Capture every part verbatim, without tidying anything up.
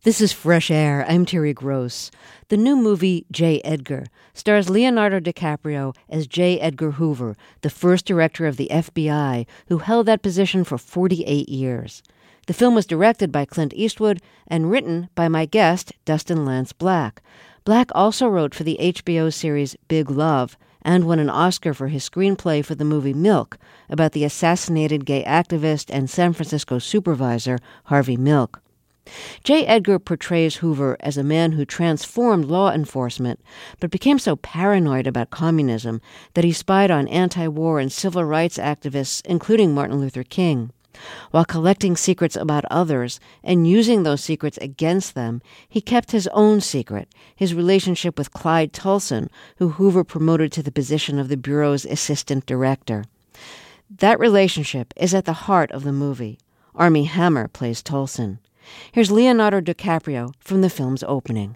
This is Fresh Air. I'm Terry Gross. The new movie, J. Edgar, stars Leonardo DiCaprio as J. Edgar Hoover, the first director of the F B I, who held that position for forty-eight years. The film was directed by Clint Eastwood and written by my guest, Dustin Lance Black. Black also wrote for the H B O series Big Love and won an Oscar for his screenplay for the movie Milk, about the assassinated gay activist and San Francisco supervisor Harvey Milk. J. Edgar portrays Hoover as a man who transformed law enforcement, but became so paranoid about communism that he spied on anti-war and civil rights activists, including Martin Luther King. While collecting secrets about others and using those secrets against them, he kept his own secret, his relationship with Clyde Tolson, who Hoover promoted to the position of the Bureau's assistant director. That relationship is at the heart of the movie. Armie Hammer plays Tolson. Here's Leonardo DiCaprio from the film's opening.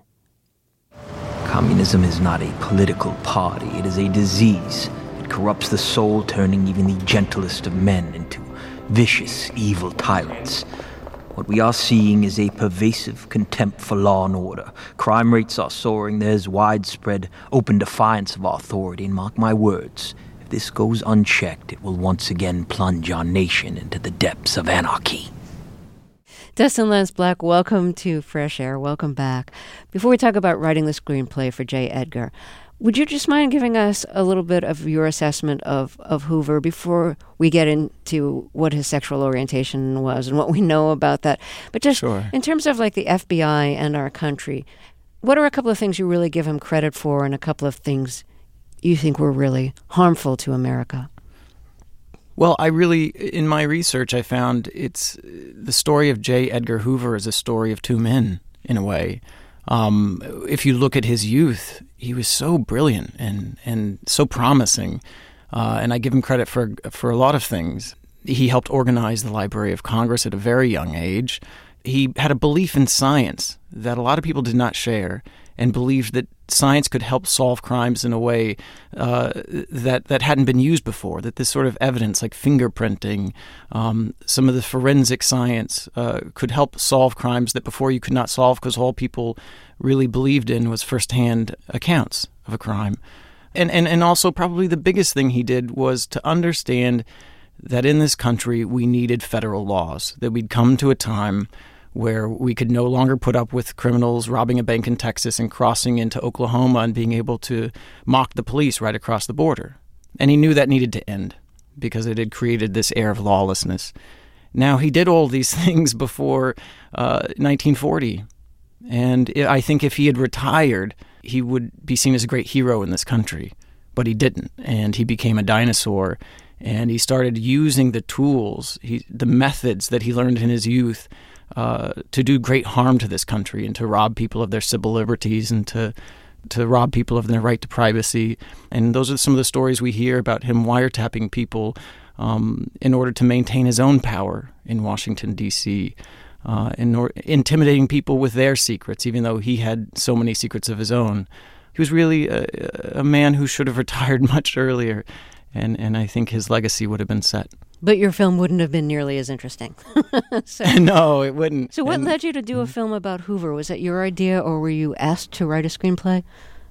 Communism is not a political party. It is a disease. It corrupts the soul, turning even the gentlest of men into vicious, evil tyrants. What we are seeing is a pervasive contempt for law and order. Crime rates are soaring. There's widespread, open defiance of our authority. And mark my words, if this goes unchecked, it will once again plunge our nation into the depths of anarchy. Dustin Lance Black, welcome to Fresh Air. Welcome back. Before we talk about writing the screenplay for J. Edgar, would you just mind giving us a little bit of your assessment of, of Hoover before we get into what his sexual orientation was and what we know about that? But just Sure. In terms of like the F B I and our country, what are a couple of things you really give him credit for and a couple of things you think were really harmful to America? Well, I really, in my research, I found it's the story of J. Edgar Hoover is a story of two men, in a way. Um, if you look at his youth, he was so brilliant and, and so promising, uh, and I give him credit for for a lot of things. He helped organize the Library of Congress at a very young age. He had a belief in science that a lot of people did not share, and believed that science could help solve crimes in a way uh, that that hadn't been used before, that this sort of evidence like fingerprinting, um, some of the forensic science uh, could help solve crimes that before you could not solve because all people really believed in was firsthand accounts of a crime. And, and, and also probably the biggest thing he did was to understand that in this country we needed federal laws, that we'd come to a time where we could no longer put up with criminals robbing a bank in Texas and crossing into Oklahoma and being able to mock the police right across the border. And he knew that needed to end because it had created this air of lawlessness. Now, he did all these things before uh, nineteen forty. And I think if he had retired, he would be seen as a great hero in this country. But he didn't, and he became a dinosaur. And he started using the tools, he, the methods that he learned in his youth Uh, to do great harm to this country and to rob people of their civil liberties and to to rob people of their right to privacy. And those are some of the stories we hear about him wiretapping people um, in order to maintain his own power in Washington, D C, uh, in or- intimidating people with their secrets, even though he had so many secrets of his own. He was really a, a man who should have retired much earlier, and, and I think his legacy would have been set. But your film wouldn't have been nearly as interesting. so, no, it wouldn't. So what and, led you to do a film about Hoover? Was that your idea, or were you asked to write a screenplay?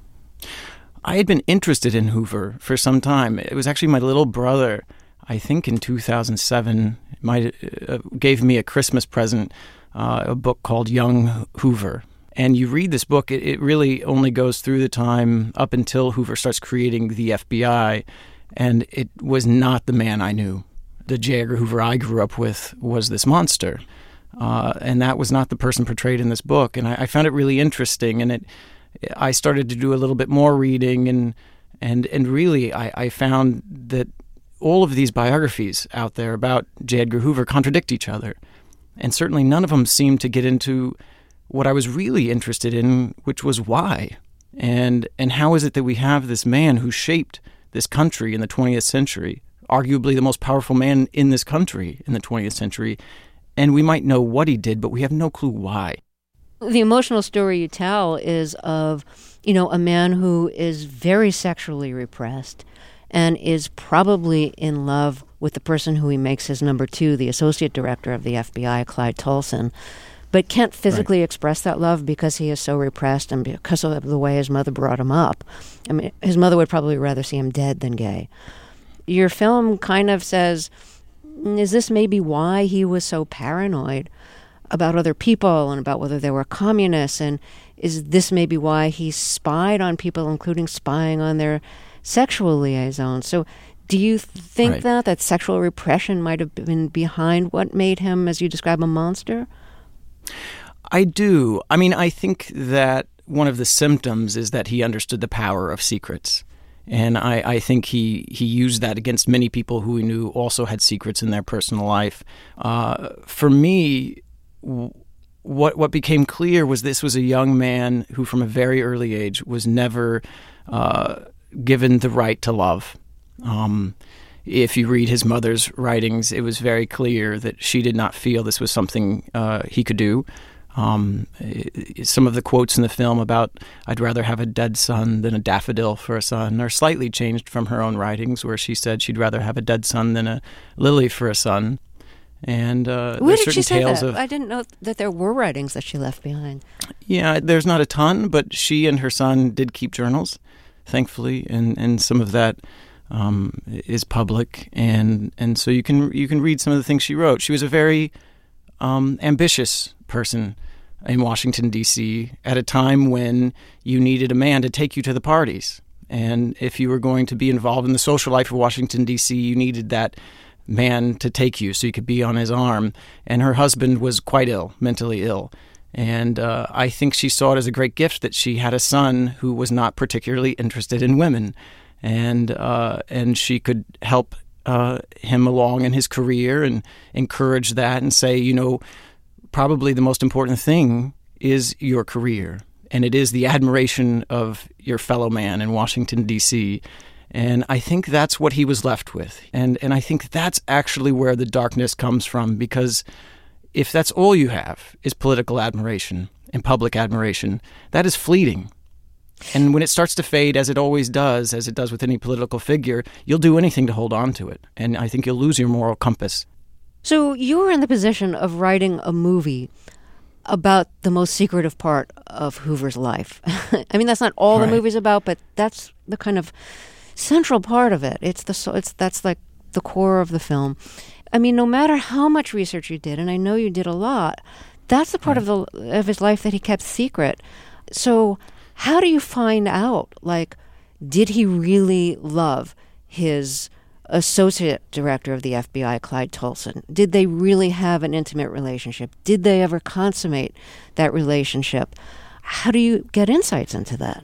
I had been interested in Hoover for some time. It was actually my little brother, I think in two thousand seven, might, uh, gave me a Christmas present, uh, a book called Young Hoover. And you read this book, it, it really only goes through the time up until Hoover starts creating the F B I, and it was not the man I knew. The J. Edgar Hoover I grew up with was this monster. Uh, and that was not the person portrayed in this book. And I, I found it really interesting. And it, I started to do a little bit more reading. And and, and really, I, I found that all of these biographies out there about J. Edgar Hoover contradict each other. And certainly none of them seemed to get into what I was really interested in, which was why. And, and how is it that we have this man who shaped this country in the twentieth century, arguably the most powerful man in this country in the twentieth century, and we might know what he did, but we have no clue why. The emotional story you tell is of, you know, a man who is very sexually repressed and is probably in love with the person who he makes his number two, the associate director of the F B I, Clyde Tolson. but can't physically Right. express that love because he is so repressed and because of the way his mother brought him up. I mean, his mother would probably rather see him dead than gay. Your film kind of says, is this maybe why he was so paranoid about other people and about whether they were communists? And is this maybe why he spied on people, including spying on their sexual liaisons? So do you think Right. that, that sexual repression might have been behind what made him, as you describe, a monster? I do. I mean, I think that one of the symptoms is that he understood the power of secrets. And I, I think he, he used that against many people who he knew also had secrets in their personal life. Uh, for me, w- what what became clear was this was a young man who from a very early age was never uh, given the right to love. Um, if you read his mother's writings, it was very clear that she did not feel this was something uh, he could do. Um, some of the quotes in the film about "I'd rather have a dead son than a daffodil for a son" are slightly changed from her own writings, where she said she'd rather have a dead son than a lily for a son. And uh, Where there's did she certain say tales that? of I didn't know that there were writings that she left behind. yeah. There's not a ton, but she and her son did keep journals, thankfully, and and some of that um, is public, and and so you can you can read some of the things she wrote. She was a very um, ambitious person in Washington, D C at a time when you needed a man to take you to the parties. And if you were going to be involved in the social life of Washington, D C, you needed that man to take you so you could be on his arm. And her husband was quite ill, mentally ill. And uh, I think she saw it as a great gift that she had a son who was not particularly interested in women. And, uh, and she could help uh, him along in his career and encourage that and say, you know, probably the most important thing is your career, and it is the admiration of your fellow man in Washington, D C. And I think that's what he was left with. And and I think that's actually where the darkness comes from, because if that's all you have is political admiration and public admiration, that is fleeting. And when it starts to fade, as it always does, as it does with any political figure, you'll do anything to hold on to it. And I think you'll lose your moral compass. So you were in the position of writing a movie about the most secretive part of Hoover's life. I mean, that's not all Right. the movie's about, but that's the kind of central part of it. It's the so it's that's like the core of the film. I mean, no matter how much research you did, and I know you did a lot, that's the part Right. of the of his life that he kept secret. So how do you find out, like, did he really love his associate director of the F B I, Clyde Tolson? Did they really have an intimate relationship? Did they ever consummate that relationship? How do you get insights into that?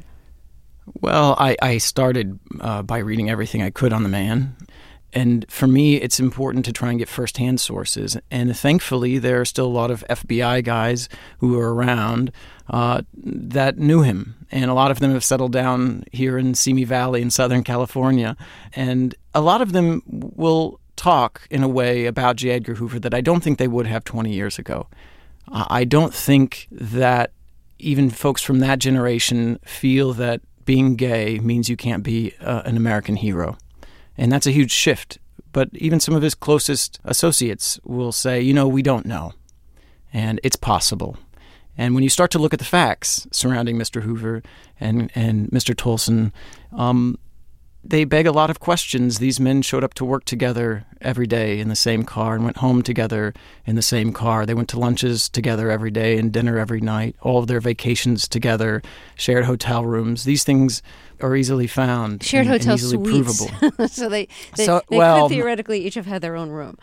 Well, I, I started uh, by reading everything I could on the man. And for me, it's important to try and get firsthand sources. And thankfully, there are still a lot of F B I guys who are around uh, that knew him. And a lot of them have settled down here in Simi Valley in Southern California. And a lot of them will talk in a way about J. Edgar Hoover that I don't think they would have twenty years ago. Uh, I don't think that even folks from that generation feel that being gay means you can't be uh, an American hero. And that's a huge shift. But even some of his closest associates will say, you know, we don't know. And it's possible. And when you start to look at the facts surrounding Mister Hoover and, and Mister Tolson, um, they beg a lot of questions. These men showed up to work together every day in the same car and went home together in the same car. They went to lunches together every day and dinner every night, all of their vacations together, shared hotel rooms. These things are easily found Shared and, hotel and easily suites. provable. so they, they, So, they well, could theoretically each have had their own room.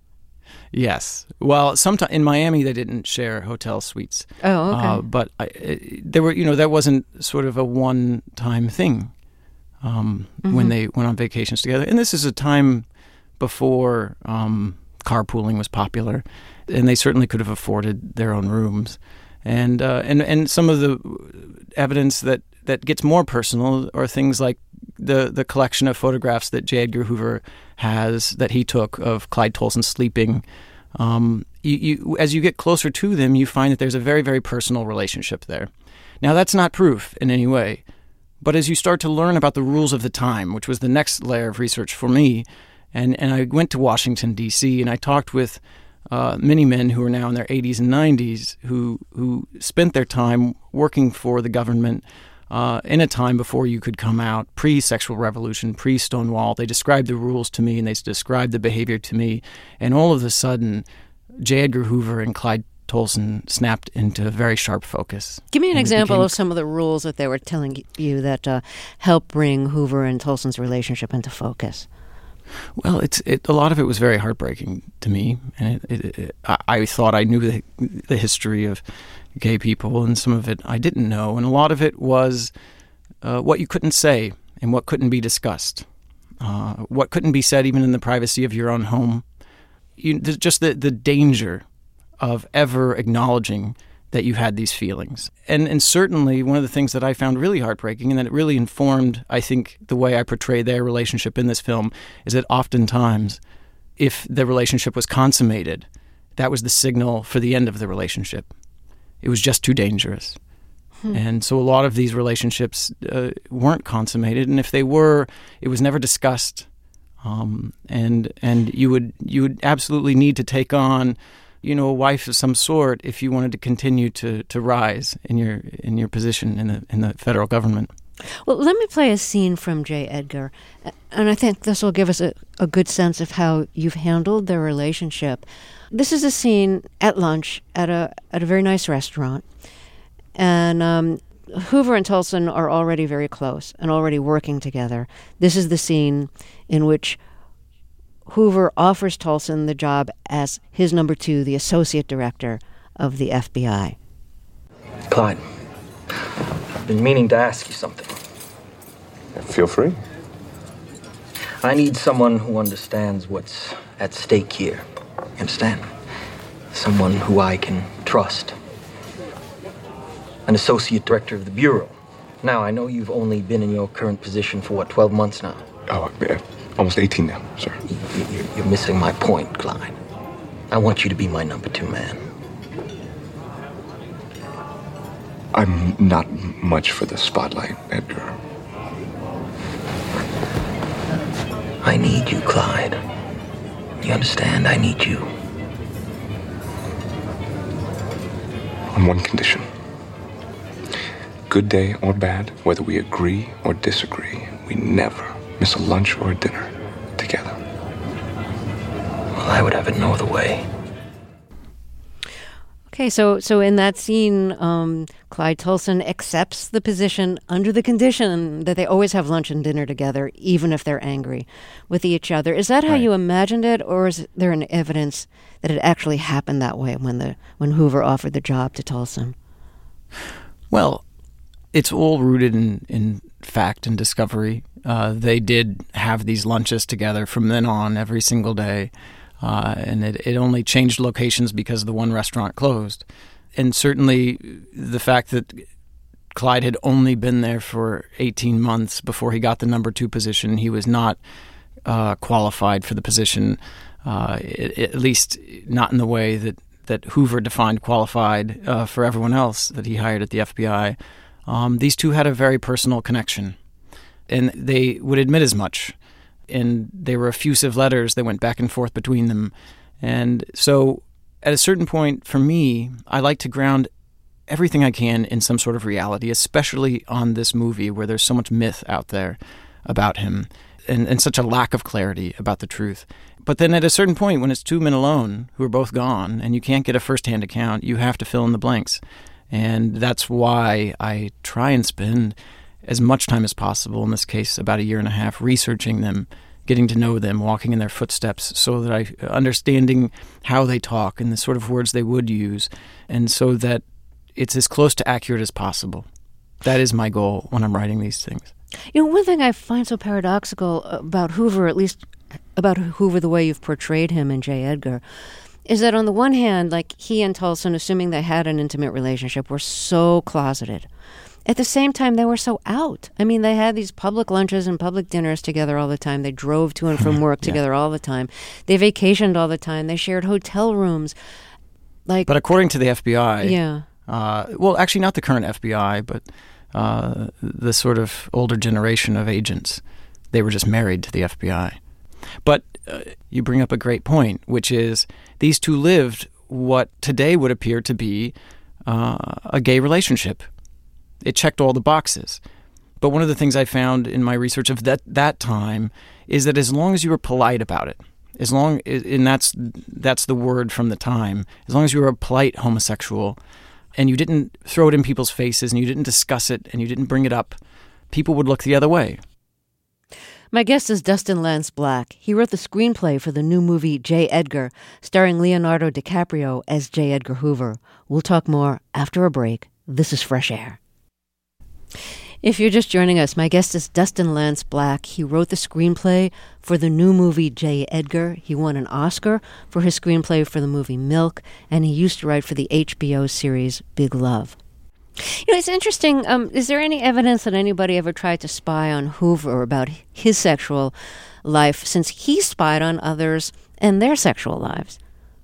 Yes. Well, sometime in Miami they didn't share hotel suites. Oh, okay. Uh, but I, it, there were, you know, that wasn't sort of a one-time thing um, Mm-hmm. when they went on vacations together. And this is a time before um, carpooling was popular, and they certainly could have afforded their own rooms. And uh, and and some of the evidence that, that gets more personal are things like the the collection of photographs that J. Edgar Hoover has that he took of Clyde Tolson sleeping. Um, you, you, as you get closer to them, you find that there's a very, very personal relationship there. Now, that's not proof in any way, but as you start to learn about the rules of the time, which was the next layer of research for me, and, and I went to Washington, D C, and I talked with uh, many men who are now in their eighties and nineties who who spent their time working for the government uh, in a time before you could come out, pre-sexual revolution, pre-Stonewall. They described the rules to me and they described the behavior to me. And all of a sudden, J. Edgar Hoover and Clyde Tolson snapped into very sharp focus. Give me an and example became, of some of the rules that they were telling you that uh, helped bring Hoover and Tolson's relationship into focus. Well, it's it, a lot of it was very heartbreaking to me, and it, it, it, I, I thought I knew the, the history of gay people, and some of it I didn't know, and a lot of it was uh, what you couldn't say and what couldn't be discussed, uh, what couldn't be said even in the privacy of your own home. You, just the, the danger of ever acknowledging that you had these feelings. And and certainly one of the things that I found really heartbreaking and that it really informed, I think, the way I portray their relationship in this film is that oftentimes, if the relationship was consummated, that was the signal for the end of the relationship. It was just too dangerous. Hmm. And so a lot of these relationships uh, weren't consummated, and if they were, it was never discussed. Um, and and you would you would absolutely need to take on, you know, a wife of some sort if you wanted to continue to, to rise in your in your position in the in the federal government. Well, let me play a scene from J. Edgar, and I think this will give us a, a good sense of how you've handled their relationship. This is a scene at lunch at a at a very nice restaurant, and um, Hoover and Tolson are already very close and already working together. This is the scene in which Hoover offers Tolson the job as his number two, the associate director of the F B I. Clyde, I've been meaning to ask you something. Feel free. I need someone who understands what's at stake here. You understand? Someone who I can trust. An associate director of the Bureau. Now, I know you've only been in your current position for, what, twelve months now? Oh, yeah. Almost eighteen now, sir. You're missing my point, Clyde. I want you to be my number two man. I'm not much for the spotlight, Edgar. I need you, Clyde. You understand? I need you. On one condition. Good day or bad, whether we agree or disagree, we never miss a lunch or a dinner together. Well, I would have it no other way. Okay, so so in that scene, um, Clyde Tolson accepts the position under the condition that they always have lunch and dinner together, even if they're angry with each other. Is that how Right. you imagined it, or is there an evidence that it actually happened that way when the when Hoover offered the job to Tolson? Well, it's all rooted in, in fact and discovery. Uh, they did have these lunches together from then on every single day. Uh, and it, it only changed locations because the one restaurant closed. And certainly the fact that Clyde had only been there for eighteen months before he got the number two position, he was not uh, qualified for the position, uh, it, at least not in the way that, that Hoover defined qualified uh, for everyone else that he hired at the F B I. Um, these two had a very personal connection, and they would admit as much. And they were effusive letters that went back and forth between them. And so at a certain point, for me, I like to ground everything I can in some sort of reality, especially on this movie where there's so much myth out there about him and, and such a lack of clarity about the truth. But then at a certain point, when it's two men alone who are both gone and you can't get a first-hand account, you have to fill in the blanks. And that's why I try and spend as much time as possible, in this case about a year and a half, researching them, getting to know them, walking in their footsteps, so that I understanding how they talk and the sort of words they would use, and so that it's as close to accurate as possible. That is my goal when I'm writing these things. You know, one thing I find so paradoxical about Hoover, at least about Hoover the way you've portrayed him in J. Edgar, is that on the one hand, like he and Tolson, assuming they had an intimate relationship, were so closeted. At the same time, they were so out. I mean, they had these public lunches and public dinners together all the time. They drove to and from work yeah. together all the time. They vacationed all the time. They shared hotel rooms. Like, But according to the F B I, yeah. uh, well, actually not the current F B I, but uh, the sort of older generation of agents, they were just married to the F B I. But uh, you bring up a great point, which is these two lived what today would appear to be uh, a gay relationship. It checked all the boxes. But one of the things I found in my research of that, that time is that as long as you were polite about it, as long, and that's that's the word from the time, as long as you were a polite homosexual and you didn't throw it in people's faces and you didn't discuss it and you didn't bring it up, people would look the other way. My guest is Dustin Lance Black. He wrote the screenplay for the new movie J. Edgar, starring Leonardo DiCaprio as J. Edgar Hoover. We'll talk more after a break. This is Fresh Air. If you're just joining us, my guest is Dustin Lance Black. He wrote the screenplay for the new movie J. Edgar. He won an Oscar for his screenplay for the movie Milk, and he used to write for the H B O series Big Love. You know, it's interesting. Um, is there any evidence that anybody ever tried to spy on Hoover about his sexual life, since he spied on others and their sexual lives?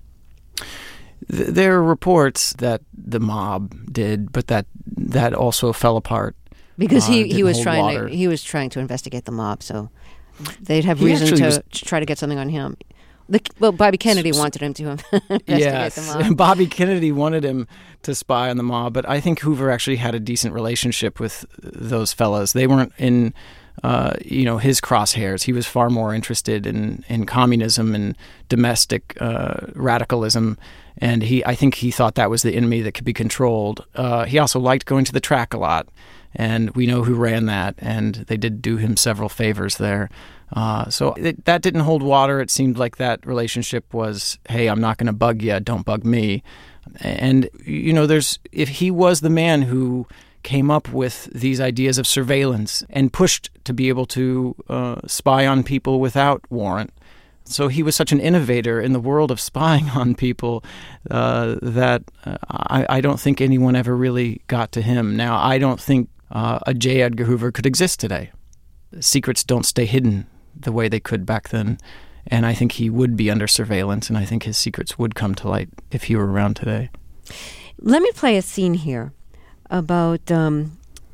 There are reports that the mob did, but that that also fell apart. Because he, uh, he was trying water. to he was trying to investigate the mob, so they'd have He reason to, was, to try to get something on him. The, well, Bobby Kennedy wanted him to investigate yes, the mob. Bobby Kennedy wanted him to spy on the mob, but I think Hoover actually had a decent relationship with those fellas. They weren't in, uh, you know, his crosshairs. He was far more interested in, in communism and domestic uh, radicalism, and he I think he thought that was the enemy that could be controlled. Uh, he also liked going to the track a lot. And we know who ran that, and they did do him several favors there. Uh, so it, that didn't hold water. It seemed like that relationship was, hey, I'm not going to bug you, don't bug me. And, you know, there's if he was the man who came up with these ideas of surveillance and pushed to be able to uh, spy on people without warrant. So he was such an innovator in the world of spying on people uh, that uh, I, I don't think anyone ever really got to him. Now, I don't think Uh, a J. Edgar Hoover could exist today. Secrets don't stay hidden the way they could back then, and I think he would be under surveillance, and I think his secrets would come to light if he were around today. Let me play a scene here about um,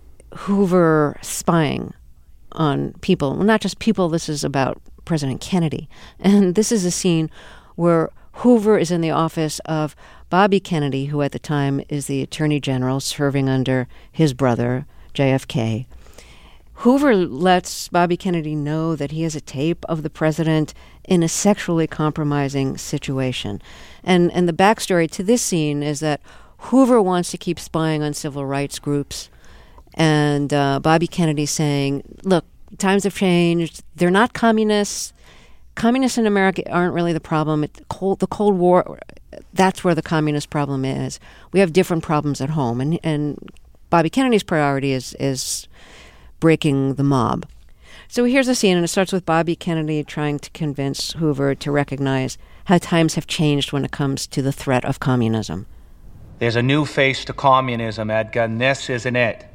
Hoover spying on people. Well, not just people, this is about President Kennedy. And this is a scene where Hoover is in the office of Bobby Kennedy, who at the time is the Attorney General serving under his brother, J F K. Hoover lets Bobby Kennedy know that he has a tape of the president in a sexually compromising situation. And and the backstory to this scene is that Hoover wants to keep spying on civil rights groups. And uh, Bobby Kennedy saying, look, times have changed. They're not communists. Communists in America aren't really the problem. It, cold, the Cold War, that's where the communist problem is. We have different problems at home. And, and Bobby Kennedy's priority is, is breaking the mob. So here's a scene, and it starts with Bobby Kennedy trying to convince Hoover to recognize how times have changed when it comes to the threat of communism. There's a new face to communism, Edgar, and this isn't it.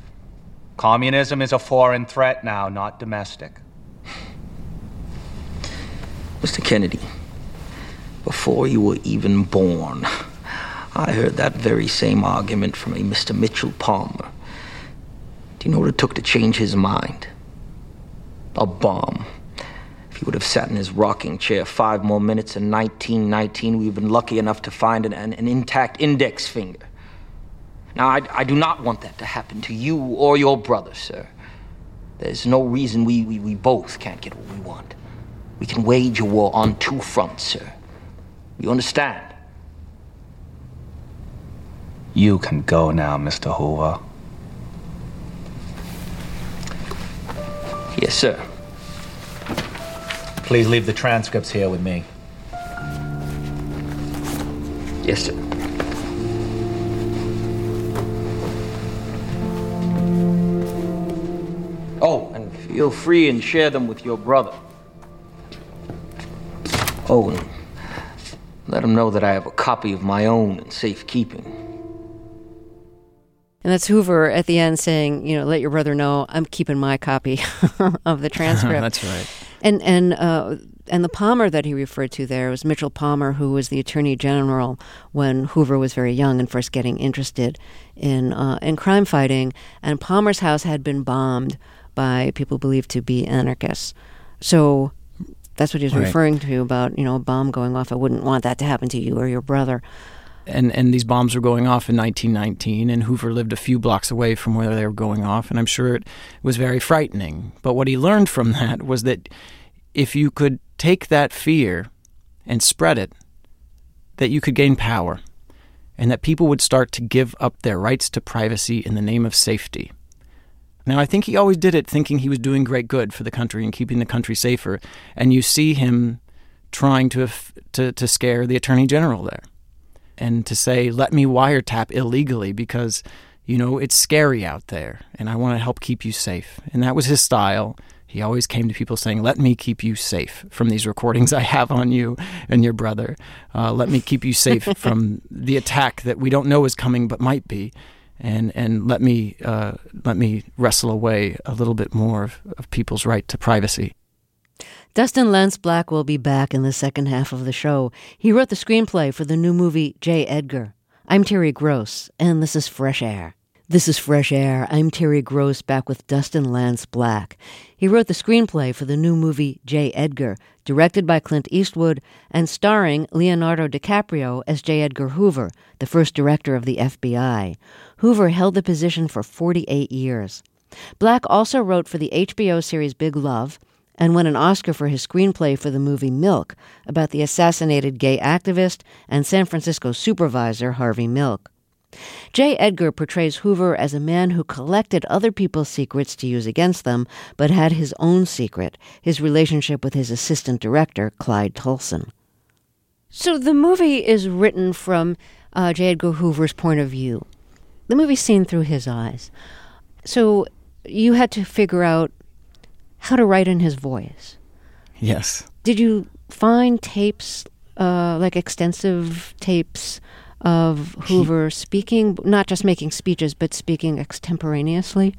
Communism is a foreign threat now, not domestic. Mister Kennedy, before you were even born, I heard that very same argument from a Mister Mitchell Palmer. Do you know what it took to change his mind? A bomb. If he would have sat in his rocking chair five more minutes in nineteen nineteen, we've been lucky enough to find an, an, an intact index finger. Now, I, I do not want that to happen to you or your brother, sir. There's no reason we, we, we both can't get what we want. We can wage a war on two fronts, sir. You understand? You can go now, Mister Hoover. Yes, sir. Please leave the transcripts here with me. Yes, sir. Oh, and feel free and share them with your brother. Oh, and let him know that I have a copy of my own in safekeeping. And that's Hoover at the end saying, you know, let your brother know I'm keeping my copy of the transcript. That's right. And and uh, and the Palmer that he referred to there was Mitchell Palmer, who was the Attorney General when Hoover was very young and first getting interested in uh, in crime fighting. And Palmer's house had been bombed by people believed to be anarchists. So That's what he was Right. referring to about, you know, a bomb going off. I wouldn't want that to happen to you or your brother. And and these bombs were going off in nineteen nineteen, and Hoover lived a few blocks away from where they were going off, and I'm sure it was very frightening. But what he learned from that was that if you could take that fear and spread it, that you could gain power, and that people would start to give up their rights to privacy in the name of safety. Now, I think he always did it thinking he was doing great good for the country and keeping the country safer, and you see him trying to to, to scare the Attorney General there. And to say, let me wiretap illegally because, you know, it's scary out there and I want to help keep you safe. And that was his style. He always came to people saying, let me keep you safe from these recordings I have on you and your brother. Uh, let me keep you safe from the attack that we don't know is coming but might be. And and let me uh, let me wrestle away a little bit more of, of people's right to privacy. Dustin Lance Black will be back in the second half of the show. He wrote the screenplay for the new movie J. Edgar. I'm Terry Gross, and this is Fresh Air. This is Fresh Air. I'm Terry Gross, back with Dustin Lance Black. He wrote the screenplay for the new movie J. Edgar, directed by Clint Eastwood and starring Leonardo DiCaprio as J. Edgar Hoover, the first director of the F B I. Hoover held the position for forty-eight years. Black also wrote for the H B O series Big Love, and won an Oscar for his screenplay for the movie Milk, about the assassinated gay activist and San Francisco supervisor Harvey Milk. J. Edgar portrays Hoover as a man who collected other people's secrets to use against them, but had his own secret, his relationship with his assistant director, Clyde Tolson. So the movie is written from uh, J. Edgar Hoover's point of view. The movie's seen through his eyes. So you had to figure out how to write in his voice. Yes. Did you find tapes, uh, like extensive tapes of Hoover he, speaking, not just making speeches, but speaking extemporaneously?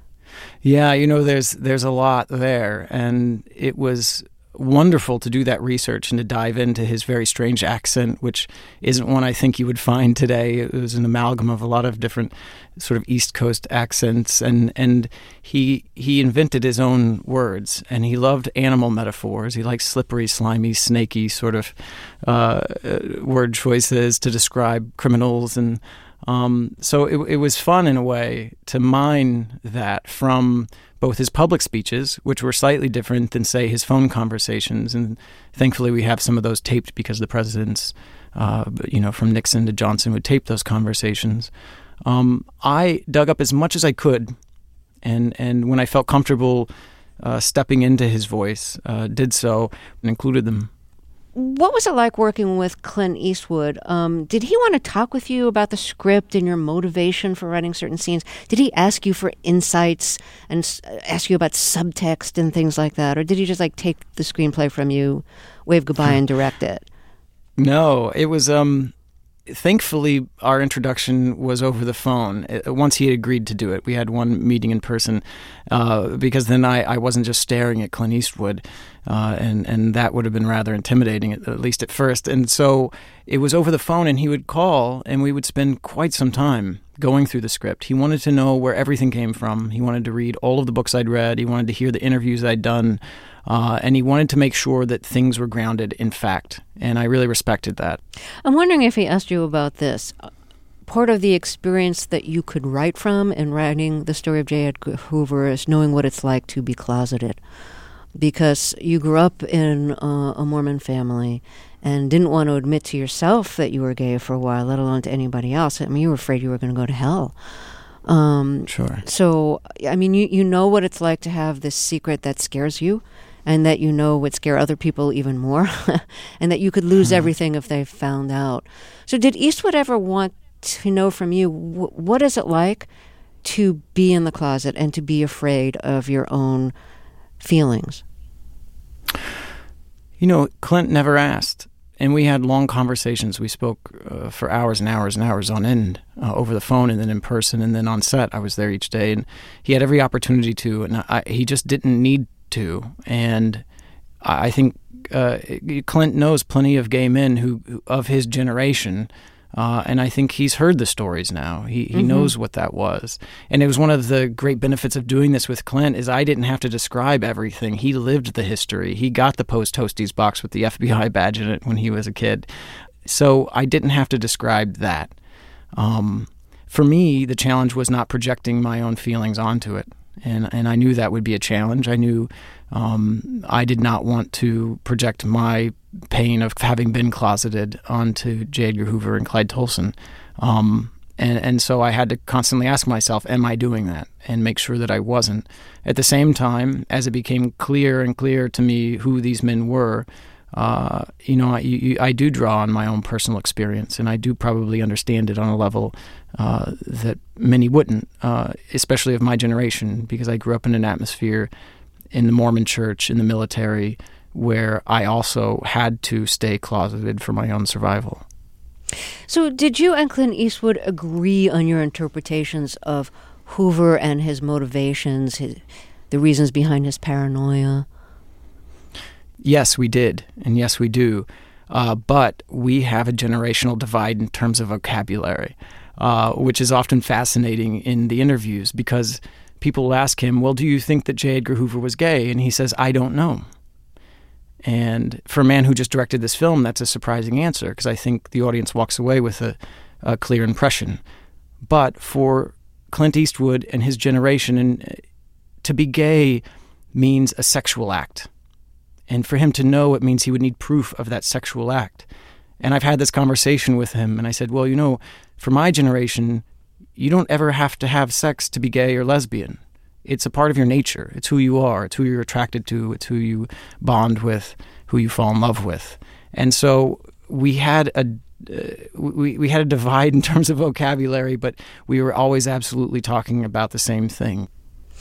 Yeah, you know, there's there's a lot there, and it was wonderful to do that research and to dive into his very strange accent, which isn't one I think you would find today. It was an amalgam of a lot of different sort of East Coast accents, and and he he invented his own words, and he loved animal metaphors. He liked slippery, slimy, snaky sort of uh, word choices to describe criminals, and um, so it, it was fun in a way to mine that from both his public speeches, which were slightly different than, say, his phone conversations. And thankfully we have some of those taped because the presidents, uh, you know, from Nixon to Johnson would tape those conversations. Um, I dug up as much as I could. And, and when I felt comfortable uh, stepping into his voice, uh, did so and included them. What was it like working with Clint Eastwood? Um, did he want to talk with you about the script and your motivation for writing certain scenes? Did he ask you for insights and s- ask you about subtext and things like that? Or did he just like take the screenplay from you, wave goodbye, and direct it? No, it was... Um, thankfully, our introduction was over the phone. Once he had agreed to do it, we had one meeting in person, uh, because then I, I wasn't just staring at Clint Eastwood, uh, and, and that would have been rather intimidating, at, at least at first. And so it was over the phone, and he would call, and we would spend quite some time going through the script. He wanted to know where everything came from. He wanted to read all of the books I'd read. He wanted to hear the interviews I'd done. Uh, and he wanted to make sure that things were grounded in fact. And I really respected that. I'm wondering if he asked you about this. Part of the experience that you could write from in writing the story of J. Edgar Hoover is knowing what it's like to be closeted. Because you grew up in uh, a Mormon family and didn't want to admit to yourself that you were gay for a while, let alone to anybody else. I mean, you were afraid you were going to go to hell. Um, sure. So, I mean, you, you know what it's like to have this secret that scares you, and that you know would scare other people even more, and that you could lose everything if they found out. So did Eastwood ever want to know from you, wh- what is it like to be in the closet and to be afraid of your own feelings? You know, Clint never asked. And we had long conversations. We spoke uh, for hours and hours and hours on end, uh, over the phone and then in person and then on set. I was there each day, and he had every opportunity to, and I, he just didn't need to. And I think uh, Clint knows plenty of gay men who, who of his generation, Uh, and I think he's heard the stories now. He he Mm-hmm. knows what that was. And it was one of the great benefits of doing this with Clint is I didn't have to describe everything. He lived the history. He got the Post Toasties box with the F B I badge in it when he was a kid. So I didn't have to describe that. Um, for me, the challenge was not projecting my own feelings onto it. And and I knew that would be a challenge. I knew um, I did not want to project my pain of having been closeted onto J. Edgar Hoover and Clyde Tolson. Um, and, and so I had to constantly ask myself, am I doing that? And make sure that I wasn't. At the same time, as it became clear and clear to me who these men were, uh, you know, I, you, I do draw on my own personal experience, and I do probably understand it on a level uh, that many wouldn't, uh, especially of my generation, because I grew up in an atmosphere in the Mormon church, in the military, where I also had to stay closeted for my own survival. So did you and Clint Eastwood agree on your interpretations of Hoover and his motivations, his, the reasons behind his paranoia? Yes, we did, and yes, we do. Uh, but we have a generational divide in terms of vocabulary, uh, which is often fascinating in the interviews because people will ask him, well, do you think that J. Edgar Hoover was gay? And he says, I don't know. And for a man who just directed this film, that's a surprising answer because I think the audience walks away with a, a clear impression. But for Clint Eastwood and his generation, and to be gay means a sexual act. And for him to know, it means he would need proof of that sexual act. And I've had this conversation with him, and I said, well, you know, for my generation, you don't ever have to have sex to be gay or lesbian. It's a part of your nature. It's who you are. It's who you're attracted to. It's who you bond with, who you fall in love with. And so we had a uh, we we had a divide in terms of vocabulary, but we were always absolutely talking about the same thing.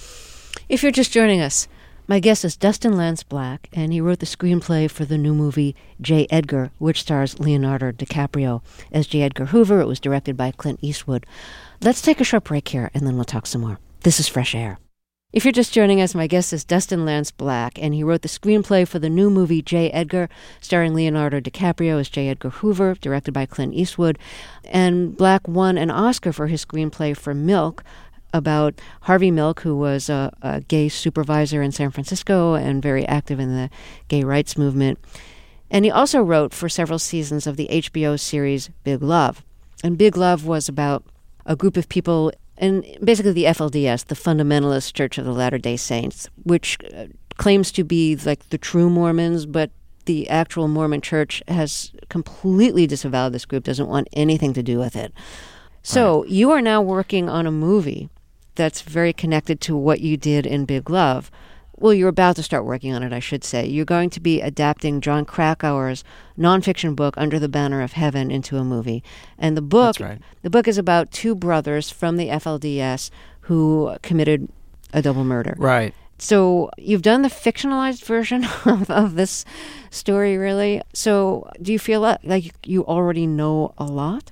If you're just joining us, my guest is Dustin Lance Black, and he wrote the screenplay for the new movie J. Edgar, which stars Leonardo DiCaprio as J. Edgar Hoover. It was directed by Clint Eastwood. Let's take a short break here, and then we'll talk some more. This is Fresh Air. If you're just joining us, my guest is Dustin Lance Black, and he wrote the screenplay for the new movie J. Edgar, starring Leonardo DiCaprio as J. Edgar Hoover, directed by Clint Eastwood. And Black won an Oscar for his screenplay for Milk, about Harvey Milk, who was a, a gay supervisor in San Francisco and very active in the gay rights movement. And he also wrote for several seasons of the H B O series Big Love. And Big Love was about a group of people, and basically the F L D S, the Fundamentalist Church of the Latter-day Saints, which uh, claims to be like the true Mormons, but the actual Mormon church has completely disavowed this group, doesn't want anything to do with it. So right. You are now working on a movie that's very connected to what you did in Big Love. Well, you're about to start working on it, I should say. You're going to be adapting John Krakauer's nonfiction book, Under the Banner of Heaven, into a movie. And the book, That's right. the book is about two brothers from the F L D S who committed a double murder. Right. So you've done the fictionalized version of, of this story, really. So do you feel like you already know a lot?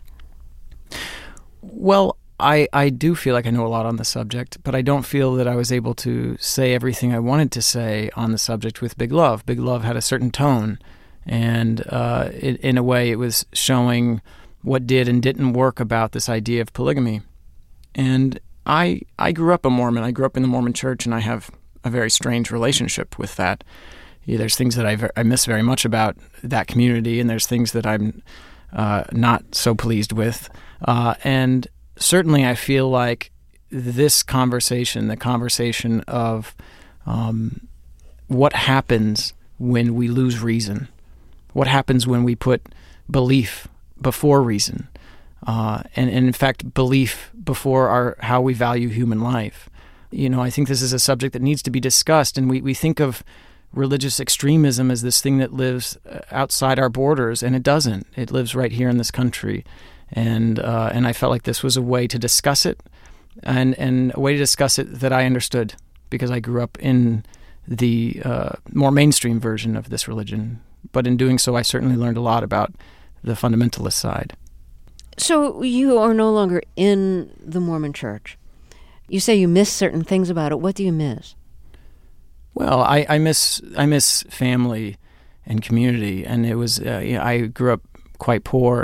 Well, I, I do feel like I know a lot on the subject, but I don't feel that I was able to say everything I wanted to say on the subject with Big Love. Big Love had a certain tone, and uh, it, in a way it was showing what did and didn't work about this idea of polygamy. And I I grew up a Mormon. I grew up in the Mormon church, and I have a very strange relationship with that. Yeah, there's things that I, I miss very much about that community, and there's things that I'm uh, not so pleased with. Uh, and certainly I feel like this conversation, the conversation of um, what happens when we lose reason, what happens when we put belief before reason, uh, and, and in fact belief before our how we value human life. You know, I think this is a subject that needs to be discussed, and we, we think of religious extremism as this thing that lives outside our borders, and it doesn't. It lives right here in this country. And uh, and I felt like this was a way to discuss it, and, and a way to discuss it that I understood, because I grew up in the uh, more mainstream version of this religion. But in doing so, I certainly learned a lot about the fundamentalist side. So you are no longer in the Mormon church. You say you miss certain things about it. What do you miss? Well, I, I miss I miss family and community, and it was uh, you know, I grew up quite poor.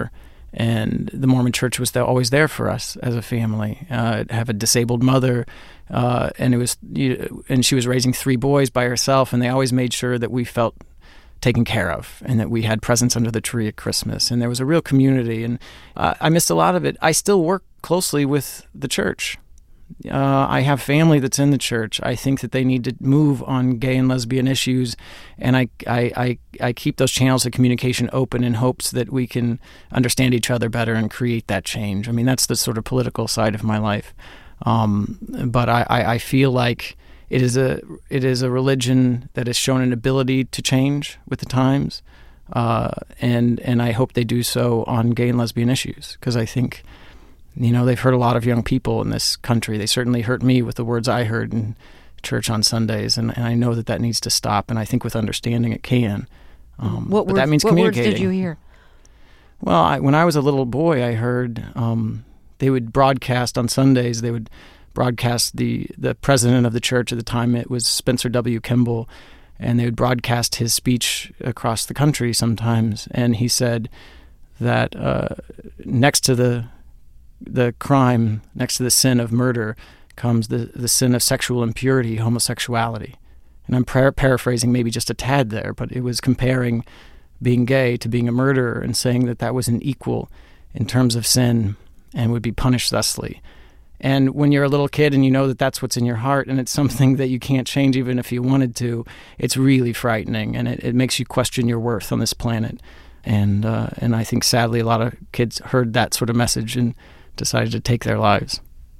And the Mormon Church was there, always there for us as a family. Uh, have a disabled mother, uh, and it was, you know, and she was raising three boys by herself, and they always made sure that we felt taken care of and that we had presents under the tree at Christmas. And there was a real community, and uh, I missed a lot of it. I still work closely with the church. Uh, I have family that's in the church. I think that they need to move on gay and lesbian issues, and I, I, I, I keep those channels of communication open in hopes that we can understand each other better and create that change. I mean, that's the sort of political side of my life. Um, but I, I, I feel like it is a it is a religion that has shown an ability to change with the times, uh, and and I hope they do so on gay and lesbian issues, because I think, you know, they've hurt a lot of young people in this country. They certainly hurt me with the words I heard in church on Sundays, and, and I know that that needs to stop, and I think with understanding it can. Um, what but words, that means what communicating. words did you hear? Well, I, when I was a little boy, I heard um, they would broadcast on Sundays, they would broadcast the, the president of the church at the time. It was Spencer W. Kimball, and they would broadcast his speech across the country sometimes, and he said that uh, next to the the crime, next to the sin of murder, comes the, the sin of sexual impurity, homosexuality. And I'm par- paraphrasing maybe just a tad there, but it was comparing being gay to being a murderer and saying that that was an equal in terms of sin and would be punished thusly. And when you're a little kid and you know that that's what's in your heart and it's something that you can't change even if you wanted to, it's really frightening, and it, it makes you question your worth on this planet. And uh, and I think sadly a lot of kids heard that sort of message and decided to take their lives.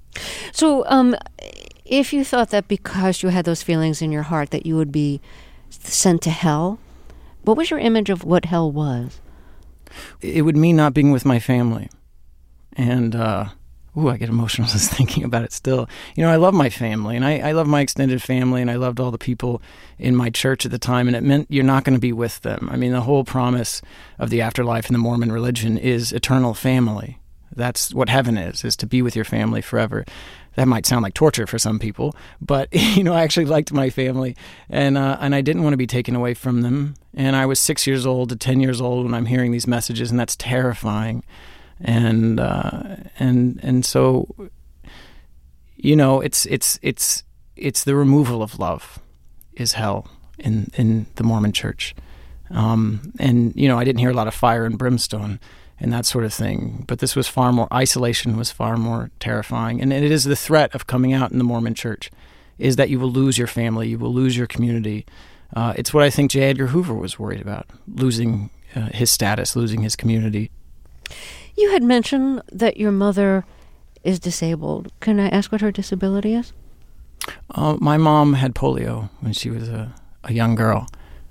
So um, if you thought that because you had those feelings in your heart that you would be sent to hell, what was your image of what hell was? It would mean not being with my family. And, uh, ooh, I get emotional just thinking about it still. You know, I love my family, and I, I love my extended family, and I loved all the people in my church at the time, and it meant you're not going to be with them. I mean, the whole promise of the afterlife in the Mormon religion is eternal family. That's what heaven is, is to be with your family forever. That might sound like torture for some people, but, you know, I actually liked my family, and uh, and I didn't want to be taken away from them. And I was six years old to ten years old when I'm hearing these messages, and that's terrifying. And uh, and and so, you know, it's it's it's it's the removal of love is hell in in the Mormon Church. Um, and, you know, I didn't hear a lot of fire and brimstone and that sort of thing. But this was far more, isolation was far more terrifying. And it is the threat of coming out in the Mormon Church, is that you will lose your family, you will lose your community. Uh, it's what I think J. Edgar Hoover was worried about, losing uh, his status, losing his community. You had mentioned that your mother is disabled. Can I ask what her disability is? Uh, my mom had polio when she was a, a young girl.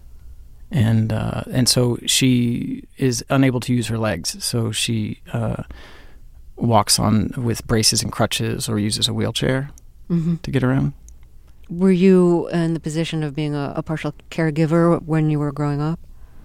And uh, and so she is unable to use her legs. So she uh, walks on with braces and crutches or uses a wheelchair mm-hmm. to get around. Were you in the position of being a, a partial caregiver when you were growing up?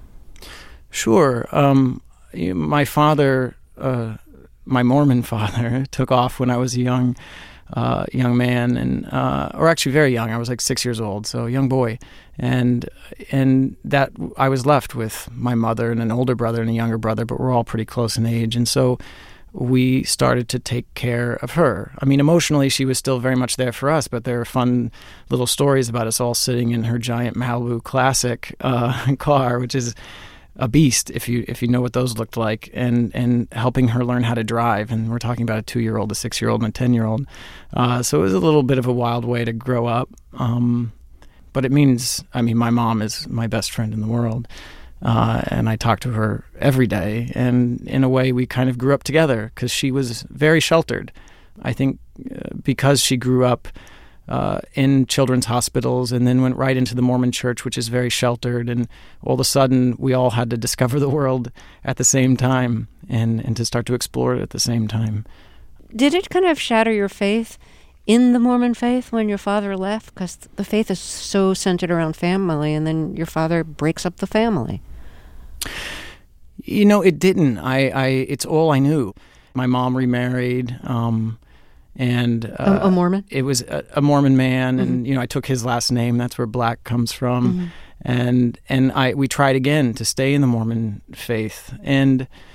Sure. Um, my father, uh, my Mormon father, took off when I was a young uh, young man, and uh, or actually very young. I was like six years old, so a young boy. And and that I was left with my mother and an older brother and a younger brother, but we're all pretty close in age. And so we started to take care of her. I mean, emotionally, she was still very much there for us, but there were fun little stories about us all sitting in her giant Malibu Classic uh, car, which is a beast if you if you know what those looked like, and and helping her learn how to drive. And we're talking about a two-year-old, a six-year-old, and a ten-year-old. Uh, so it was a little bit of a wild way to grow up. Um, but it means, I mean, my mom is my best friend in the world. Uh, and I talk to her every day. And in a way, we kind of grew up together because she was very sheltered. I think uh, because she grew up uh, in children's hospitals and then went right into the Mormon Church, which is very sheltered. And all of a sudden, we all had to discover the world at the same time and, and to start to explore it at the same time. Did it kind of shatter your faith in the Mormon faith when your father left? Because the faith is so centered around family, and then your father breaks up the family. You know, it didn't. I, I it's all I knew. My mom remarried, um, and uh, a, a Mormon. It was a, a Mormon man, Mm-hmm. and you know, I took his last name. That's where Black comes from, Mm-hmm. and and I we tried again to stay in the Mormon faith, and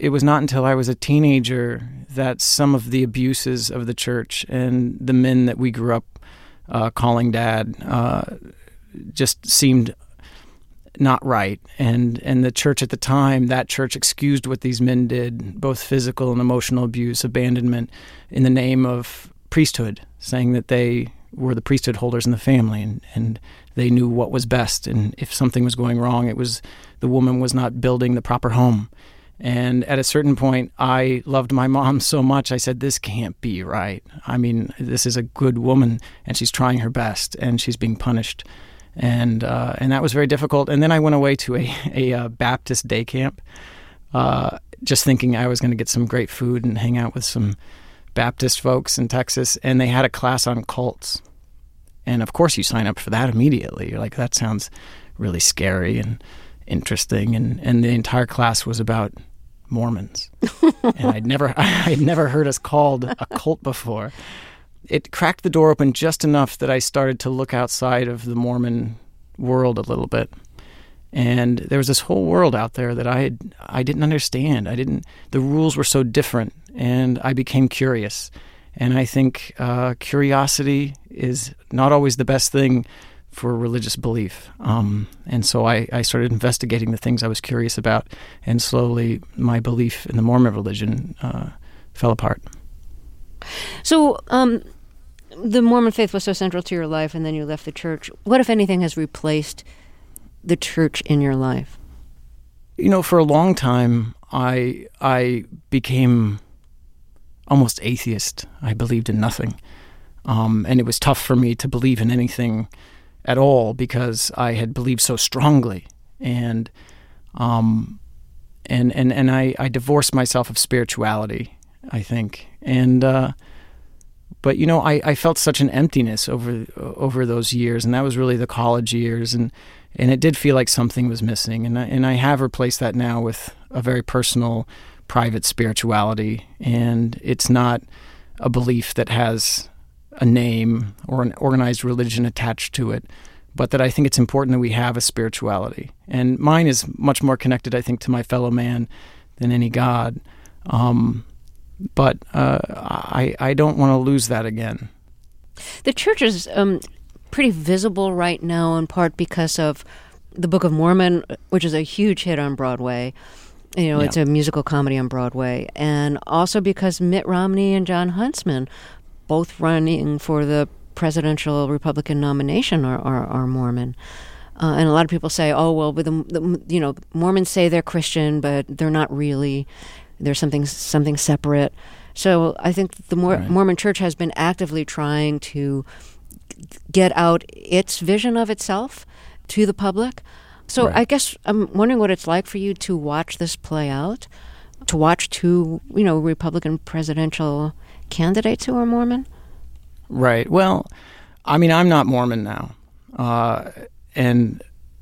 it was not until I was a teenager that some of the abuses of the church and the men that we grew up uh, calling dad uh, just seemed not right. And and the church at the time, that church excused what these men did, both physical and emotional abuse, abandonment, in the name of priesthood, saying that they were the priesthood holders in the family, and, and they knew what was best. And if something was going wrong, it was the woman was not building the proper home. And at a certain point, I loved my mom so much, I said, this can't be right. I mean, this is a good woman, and she's trying her best, and she's being punished. And uh, and that was very difficult. And then I went away to a, a uh, Baptist day camp, uh, just thinking I was going to get some great food and hang out with some Baptist folks in Texas. And they had a class on cults. And of course you sign up for that immediately. You're like, that sounds really scary and interesting. And, and the entire class was about Mormons. And I'd never, I'd never heard us called a cult before. It cracked the door open just enough that I started to look outside of the Mormon world a little bit. And there was this whole world out there that I had, I didn't understand. I didn't, the rules were so different, and I became curious. And I think uh, curiosity is not always the best thing for religious belief. Um, and so I, I started investigating the things I was curious about, and slowly my belief in the Mormon religion uh, fell apart. So, um, the Mormon faith was so central to your life, and then you left the church. What, if anything, has replaced the church in your life? You know, for a long time, I I became almost atheist. I believed in nothing. Um, and it was tough for me to believe in anything at all because I had believed so strongly. And um, and and, and I, I divorced myself of spirituality, I think. And uh, but you know, I, I felt such an emptiness over over those years, and that was really the college years, and and it did feel like something was missing, and I, and I have replaced that now with a very personal, private spirituality, and it's not a belief that has a name or an organized religion attached to it, but that I think it's important that we have a spirituality, and mine is much more connected, I think, to my fellow man than any God. Um, But uh, I I don't want to lose that again. The church is um, pretty visible right now, in part because of the Book of Mormon, which is a huge hit on Broadway. You know, yeah. It's a musical comedy on Broadway. And also because Mitt Romney and John Huntsman, both running for the presidential Republican nomination, are, are, are Mormon. Uh, and a lot of people say, oh, well, with the, the, you know, Mormons say they're Christian, but they're not really. There's something something separate. So I think the Mor- right. Mormon Church has been actively trying to get out its vision of itself to the public. So right. I guess I'm wondering what it's like for you to watch this play out, to watch two, you know, Republican presidential candidates who are Mormon. Right. Well, I mean, I'm not Mormon now, uh, and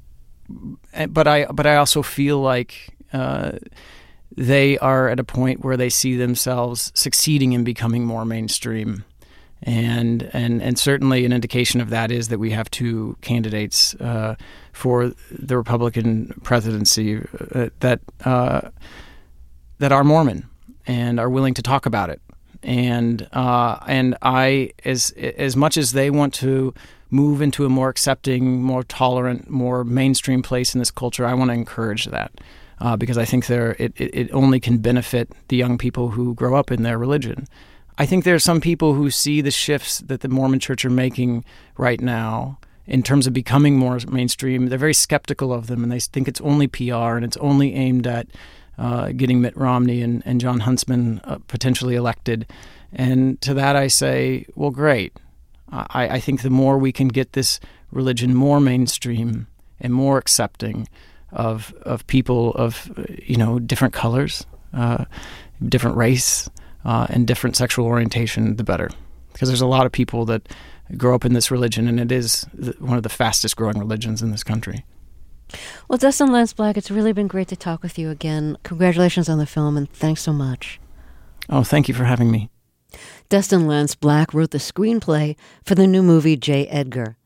but I but I also feel like. Uh, They are at a point where they see themselves succeeding in becoming more mainstream. And and, and certainly an indication of that is that we have two candidates uh, for the Republican presidency uh, that uh, that are Mormon and are willing to talk about it. And uh, and I, as as much as they want to move into a more accepting, more tolerant, more mainstream place in this culture, I want to encourage that. Uh, because I think there it, it, it only can benefit the young people who grow up in their religion. I think there are some people who see the shifts that the Mormon Church are making right now in terms of becoming more mainstream. They're very skeptical of them, and they think it's only P R and it's only aimed at uh, getting Mitt Romney and, and John Huntsman uh, potentially elected. And to that I say, well, great. I, I think the more we can get this religion more mainstream and more accepting of of people of, you know, different colors, uh, different race, uh, and different sexual orientation, the better. Because there's a lot of people that grow up in this religion, and it is one of the fastest growing religions in this country. Well, Dustin Lance Black, it's really been great to talk with you again. Congratulations on the film, and thanks so much. Oh, thank you for having me. Dustin Lance Black wrote the screenplay for the new movie J. Edgar.